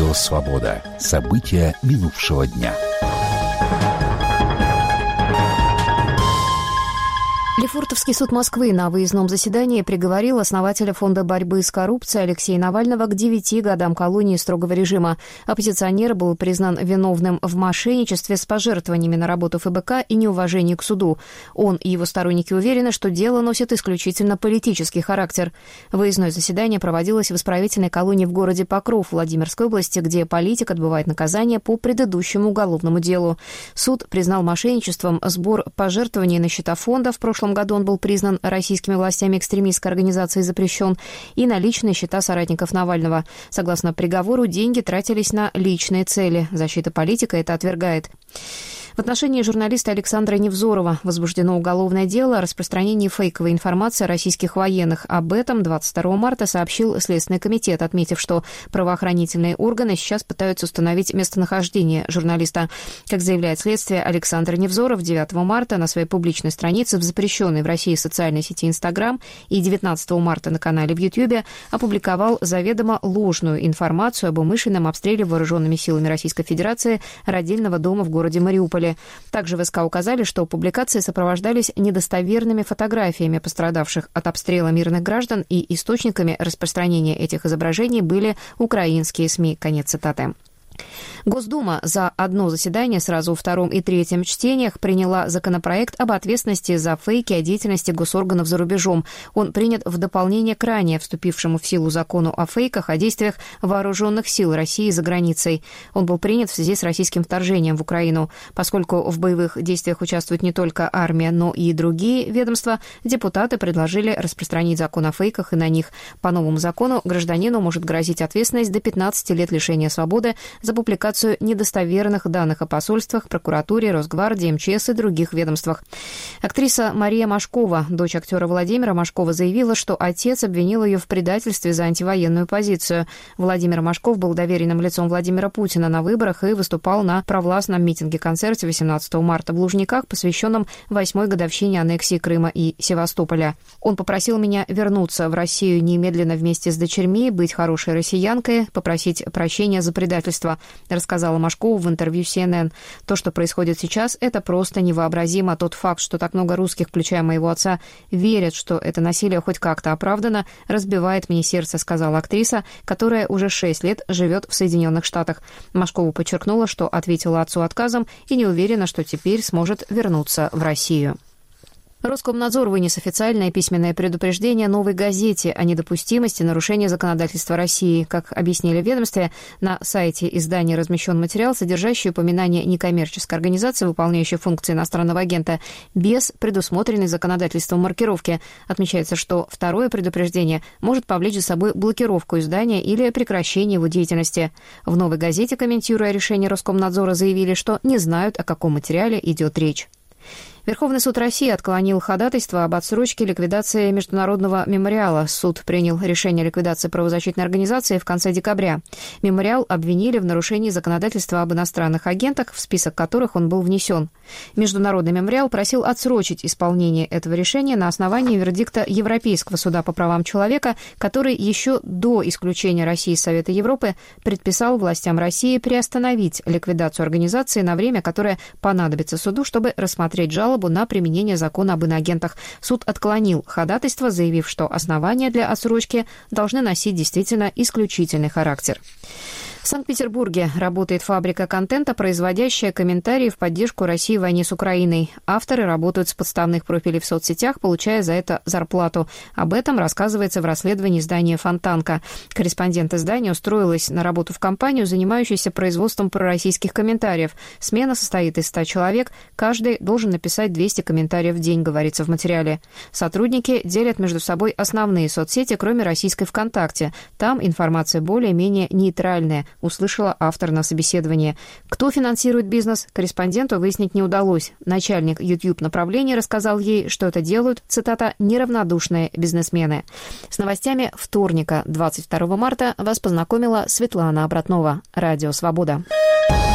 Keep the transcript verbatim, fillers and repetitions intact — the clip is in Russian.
Радио «Свобода». События минувшего дня. Лефортовский суд Москвы на выездном заседании приговорил основателя фонда борьбы с коррупцией Алексея Навального к девяти годам колонии строгого режима. Оппозиционер был признан виновным в мошенничестве с пожертвованиями на работу ФБК и неуважении к суду. Он и его сторонники уверены, что дело носит исключительно политический характер. Выездное заседание проводилось в исправительной колонии в городе Покров Владимирской области, где политик отбывает наказание по предыдущему уголовному делу. Суд признал мошенничеством сбор пожертвований на счета фонда. В прошлом году он был признан российскими властями экстремистской организацией запрещен, и на личные счета соратников Навального. Согласно приговору, деньги тратились на личные цели. Защита политика это отвергает. В отношении журналиста Александра Невзорова возбуждено уголовное дело о распространении фейковой информации о российских военных. Об этом двадцать второго марта сообщил Следственный комитет, отметив, что правоохранительные органы сейчас пытаются установить местонахождение журналиста. Как заявляет следствие, Александр Невзоров девятого марта на своей публичной странице в запрещенной в России социальной сети Инстаграм и девятнадцатого марта на канале в Ютьюбе опубликовал заведомо ложную информацию об умышленном обстреле вооруженными силами Российской Федерации родильного дома в городе Мариуполе. Также в СК указали, что публикации сопровождались недостоверными фотографиями пострадавших от обстрела мирных граждан, и источниками распространения этих изображений были украинские СМИ. Конец цитаты. Госдума за одно заседание сразу во втором и третьем чтениях приняла законопроект об ответственности за фейки о деятельности госорганов за рубежом. Он принят в дополнение к ранее вступившему в силу закону о фейках о действиях вооруженных сил России за границей. Он был принят в связи с российским вторжением в Украину. Поскольку в боевых действиях участвует не только армия, но и другие ведомства, депутаты предложили распространить закон о фейках и на них. По новому закону гражданину может грозить ответственность до пятнадцати лет лишения свободы за публикацию недостоверных данных о посольствах, прокуратуре, Росгвардии, МЧС и других ведомствах. Актриса Мария Машкова, дочь актера Владимира Машкова, заявила, что отец обвинил ее в предательстве за антивоенную позицию. Владимир Машков был доверенным лицом Владимира Путина на выборах и выступал на провластном митинге-концерте восемнадцатого марта в Лужниках, посвященном восьмой годовщине аннексии Крыма и Севастополя. Он попросил меня вернуться в Россию немедленно вместе с дочерьми, быть хорошей россиянкой, попросить прощения за предательство, рассказала Машкова в интервью си эн эн. То, что происходит сейчас, это просто невообразимо. Тот факт, что так много русских, включая моего отца, верят, что это насилие хоть как-то оправдано, разбивает мне сердце, сказала актриса, которая уже шесть лет живет в Соединенных Штатах. Машкова подчеркнула, что ответила отцу отказом и не уверена, что теперь сможет вернуться в Россию. Роскомнадзор вынес официальное письменное предупреждение «Новой газете» о недопустимости нарушения законодательства России. Как объяснили в ведомстве, на сайте издания размещен материал, содержащий упоминание некоммерческой организации, выполняющей функции иностранного агента, без предусмотренной законодательством маркировки. Отмечается, что второе предупреждение может повлечь за собой блокировку издания или прекращение его деятельности. В «Новой газете», комментируя решение Роскомнадзора, заявили, что не знают, о каком материале идет речь. Верховный суд России отклонил ходатайство об отсрочке ликвидации Международного мемориала. Суд принял решение о ликвидации правозащитной организации в конце декабря. Мемориал обвинили в нарушении законодательства об иностранных агентах, в список которых он был внесен. Международный мемориал просил отсрочить исполнение этого решения на основании вердикта Европейского суда по правам человека, который еще до исключения России из Совета Европы предписал властям России приостановить ликвидацию организации на время, которое понадобится суду, чтобы рассмотреть жалобу на применение закона об иноагентах. Суд отклонил ходатайство, заявив, что основания для отсрочки должны носить действительно исключительный характер. В Санкт-Петербурге работает фабрика контента, производящая комментарии в поддержку России в войне с Украиной. Авторы работают с подставных профилей в соцсетях, получая за это зарплату. Об этом рассказывается в расследовании издания «Фонтанка». Корреспондент издания устроилась на работу в компанию, занимающуюся производством пророссийских комментариев. Смена состоит из ста человек. Каждый должен написать двести комментариев в день, говорится в материале. Сотрудники делят между собой основные соцсети, кроме российской ВКонтакте. Там информация более-менее нейтральная, услышала автор на собеседовании. Кто финансирует бизнес, корреспонденту выяснить не удалось. Начальник YouTube-направления рассказал ей, что это делают, цитата, «неравнодушные бизнесмены». С новостями вторника, двадцать второго марта, вас познакомила Светлана Обратнова. Радио «Свобода».